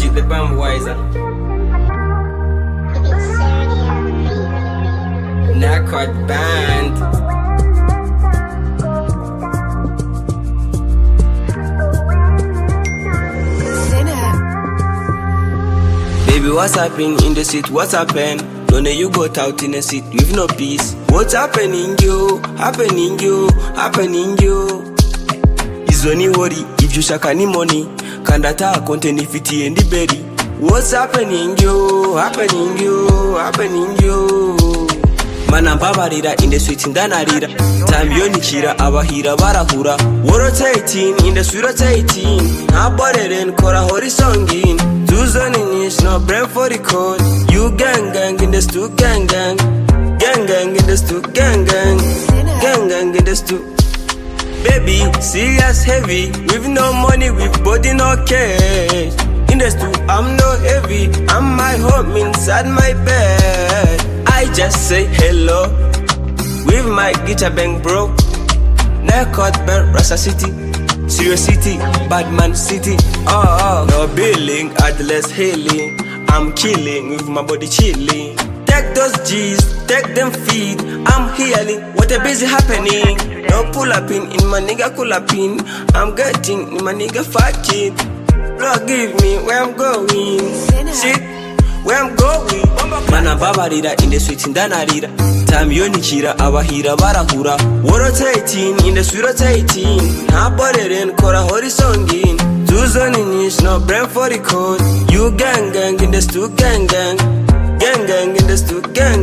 Get the bam wiser. Narcot band. Baby, what's happening in the seat? What's happened? Don't know you got out in the seat with no peace. What's happening, you? Happening, you? Happening, you? Is only worry if you shaka any money. Can that contain if it in the berry? What's happening, you? Happening, you? Happening, you? Mana babarira in the sweet in danarira. Time yonikira abahira barahura. Rotating in the sweet rotating. Aboderen kora horizongin. Tuzonish no brain for the code. You gang in the stu gang in the stu gang in the stu. Baby, serious heavy. With no money, with body no cash. In the stu, I'm no heavy. I'm my home inside my bed. I just say hello with my guitar bang bro. Narcot band, Rasa City, Serious City, Badman City. Oh, no billing, Atlas hailing. I'm killing with my body chilling. Take those G's, take them feet. I'm healing. What a busy happening. No pull up in my nigga cool up in. I'm getting in my nigga fat kid. Lord give me where I'm going. Shit. Where I'm going. Mana babarira in the sweet in danarira. Time yonikira abahira barahura. Rotating in the sweet rotating. Aboderen kora horizongin. Tuzonish no brain for the code. You gang in the stu gang in the stu gang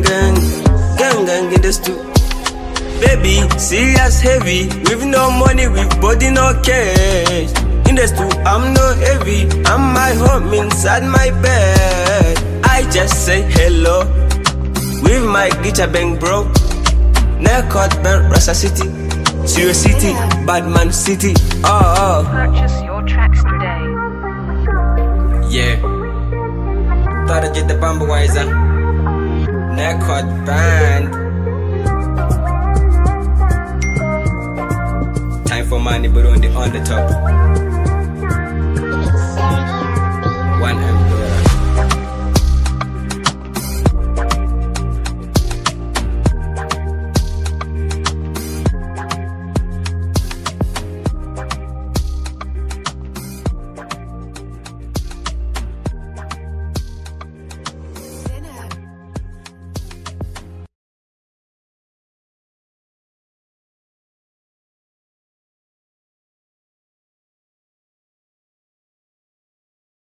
in the stu. Baby, serious heavy. With no money, with body no cash. In the stu, I'm no heavy. I'm my home inside my bed. I just say hello with my guitar bang bro. Narcot band, Rasa City, Serious City, Badman City. Oh. Purchase your tracks today. Yeah. Thought I'd get the bamboo wiser. Narcot band. Time for money, but on the top.